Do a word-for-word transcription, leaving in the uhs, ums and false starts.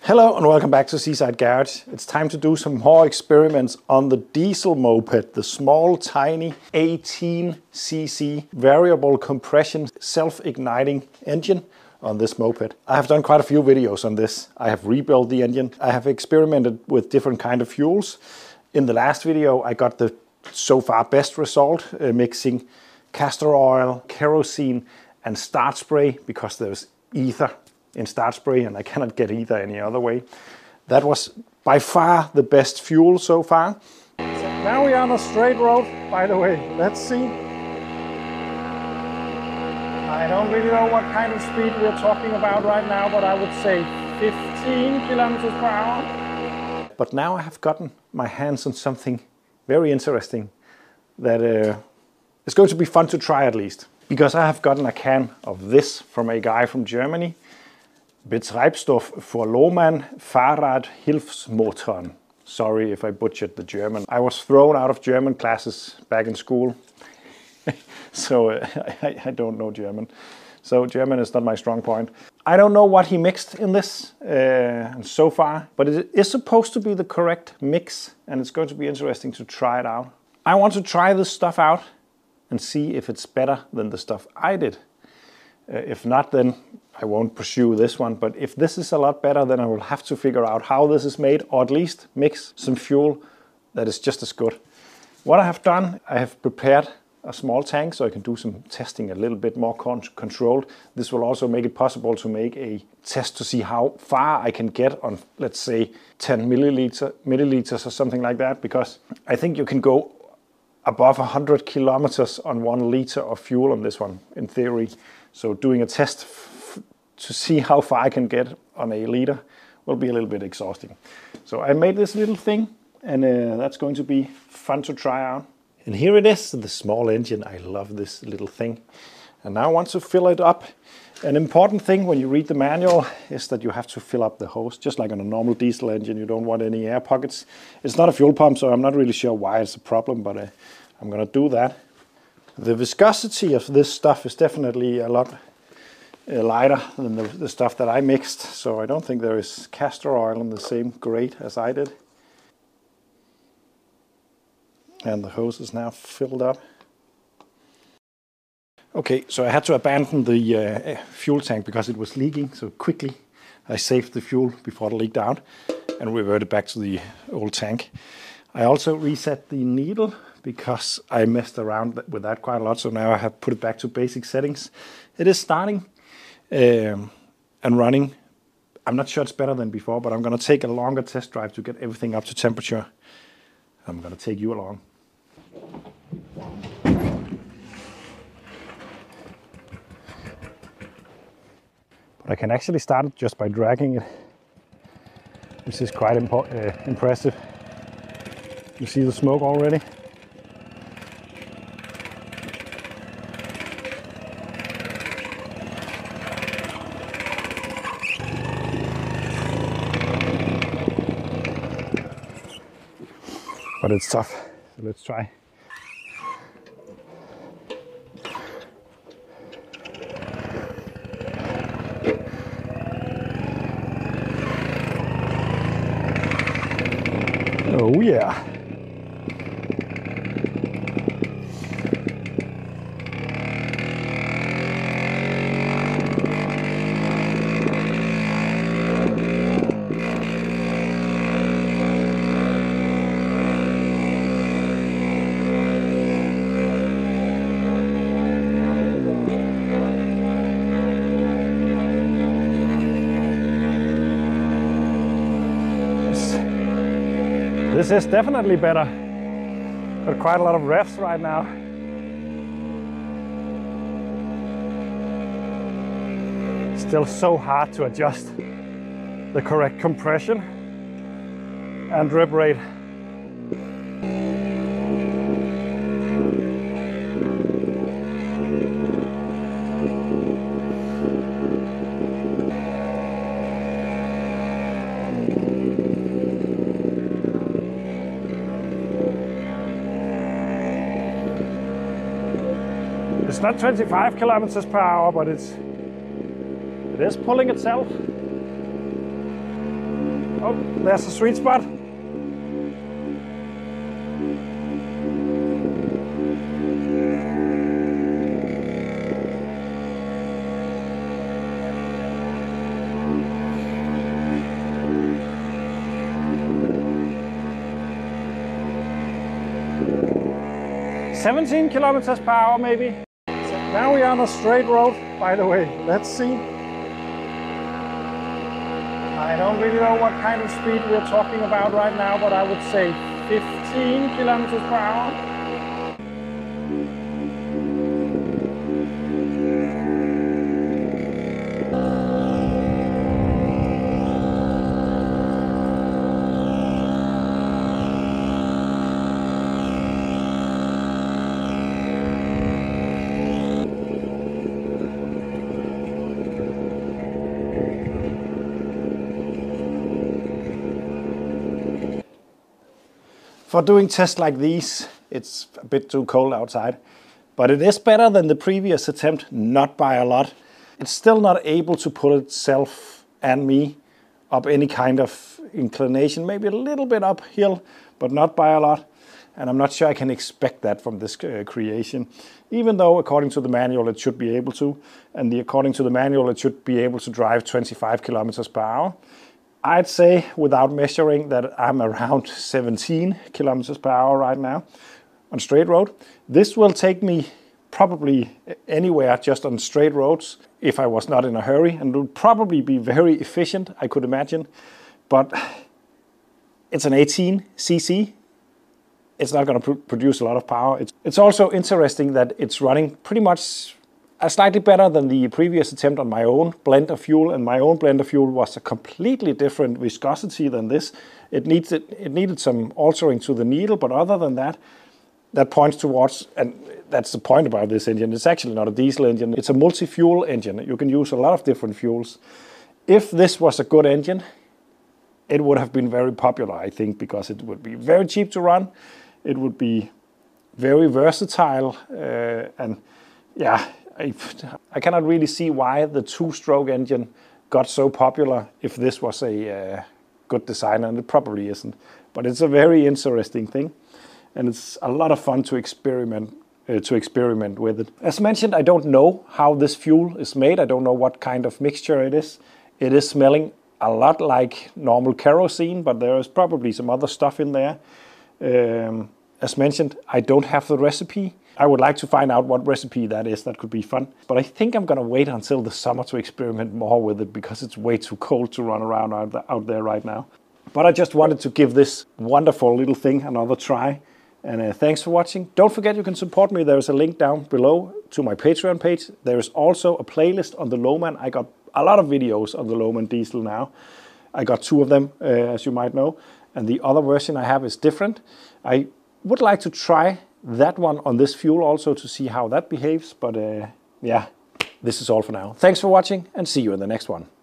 Hello and welcome back to Seaside Garage. It's time to do some more experiments on the diesel moped, the small tiny eighteen c c variable compression self-igniting engine on this moped. I have done quite a few videos on this. I have rebuilt the engine. I have experimented with different kind of fuels. In the last video I got the so far best result, uh, mixing castor oil, kerosene and start spray because there's ether in start spray and I cannot get either any other way. That was by far the best fuel so far. So now we are on a straight road, by the way. Let's see. I don't really know what kind of speed we're talking about right now, but I would say fifteen kilometers per hour. But now I have gotten my hands on something very interesting that uh, is going to be fun to try at least. Because I have gotten a can of this from a guy from Germany. Betreibstoff für Lohmann Fahrradhilfsmotoren. Sorry if I butchered the German. I was thrown out of German classes back in school. so uh, I, I don't know German. So German is not my strong point. I don't know what he mixed in this uh, so far, but it is supposed to be the correct mix and it's going to be interesting to try it out. I want to try this stuff out and see if it's better than the stuff I did. Uh, if not, then I won't pursue this one, but if this is a lot better, then I will have to figure out how this is made, or at least mix some fuel that is just as good. What I have done, I have prepared a small tank so I can do some testing a little bit more con controlled. This will also make it possible to make a test to see how far I can get on, let's say, ten milliliter, milliliters or something like that, because I think you can go above one hundred kilometers on one liter of fuel on this one, in theory. So doing a test f to see how far I can get on a liter will be a little bit exhausting. So I made this little thing and uh, that's going to be fun to try out. And here it is, the small engine. I love this little thing. And now I want to fill it up. An important thing when you read the manual is that you have to fill up the hose, just like on a normal diesel engine. You don't want any air pockets. It's not a fuel pump, so I'm not really sure why it's a problem, but uh, I'm gonna do that. The viscosity of this stuff is definitely a lot uh, lighter than the, the stuff that I mixed, so I don't think there is castor oil in the same grade as I did. And the hose is now filled up. Okay, so I had to abandon the uh, fuel tank because it was leaking, so quickly I saved the fuel before it leaked out and reverted back to the old tank. I also reset the needle because I messed around with that quite a lot, so now I have put it back to basic settings. It is starting um, and running. I'm not sure it's better than before, but I'm going to take a longer test drive to get everything up to temperature. I'm going to take you along. But I can actually start it just by dragging it, which is quite impo uh, impressive. You see the smoke already? But it's tough, so let's try. Oh yeah. This is definitely better. Got quite a lot of revs right now. Still so hard to adjust the correct compression and drip rate. It's not twenty-five kilometers per hour, but it's it is pulling itself. Oh, there's a sweet spot. seventeen kilometers per hour maybe. So now we are on a straight road, by the way. Let's see. I don't really know what kind of speed we're talking about right now, but I would say fifteen kilometers per hour. For doing tests like these, it's a bit too cold outside, but it is better than the previous attempt, not by a lot. It's still not able to pull itself and me up any kind of inclination, maybe a little bit uphill, but not by a lot. And I'm not sure I can expect that from this uh, creation, even though according to the manual it should be able to, and the, according to the manual it should be able to drive twenty-five kilometers per hour. I'd say, without measuring, that I'm around seventeen kilometers per hour right now on straight road. This will take me probably anywhere just on straight roads if I was not in a hurry, and it would probably be very efficient, I could imagine. But it's an eighteen C C. It's not going to pr produce a lot of power. It's, it's also interesting that it's running pretty much Uh, slightly better than the previous attempt on my own blend of fuel, and my own blend of fuel was a completely different viscosity than this. It needed, it needed some altering to the needle, but other than that, that points towards, and that's the point about this engine, it's actually not a diesel engine, it's a multi-fuel engine. You can use a lot of different fuels. If this was a good engine, it would have been very popular, I think, because it would be very cheap to run, it would be very versatile, uh, and yeah, I, I cannot really see why the two-stroke engine got so popular if this was a uh, good design, and it probably isn't. But it's a very interesting thing, and it's a lot of fun to experiment uh, to experiment with it. As mentioned, I don't know how this fuel is made. I don't know what kind of mixture it is. It is smelling a lot like normal kerosene, but there is probably some other stuff in there. Um, as mentioned, I don't have the recipe. I would like to find out what recipe that is. That could be fun. But I think I'm going to wait until the summer to experiment more with it, because it's way too cold to run around out there right now. But I just wanted to give this wonderful little thing another try. And uh, thanks for watching. Don't forget you can support me. There's a link down below to my Patreon page. There is also a playlist on the Lohmann. I got a lot of videos on the Lohmann diesel now. I got two of them, uh, as you might know. And the other version I have is different. I would like to try that one on this fuel also to see how that behaves, but uh, yeah, this is all for now. Thanks for watching, and see you in the next one.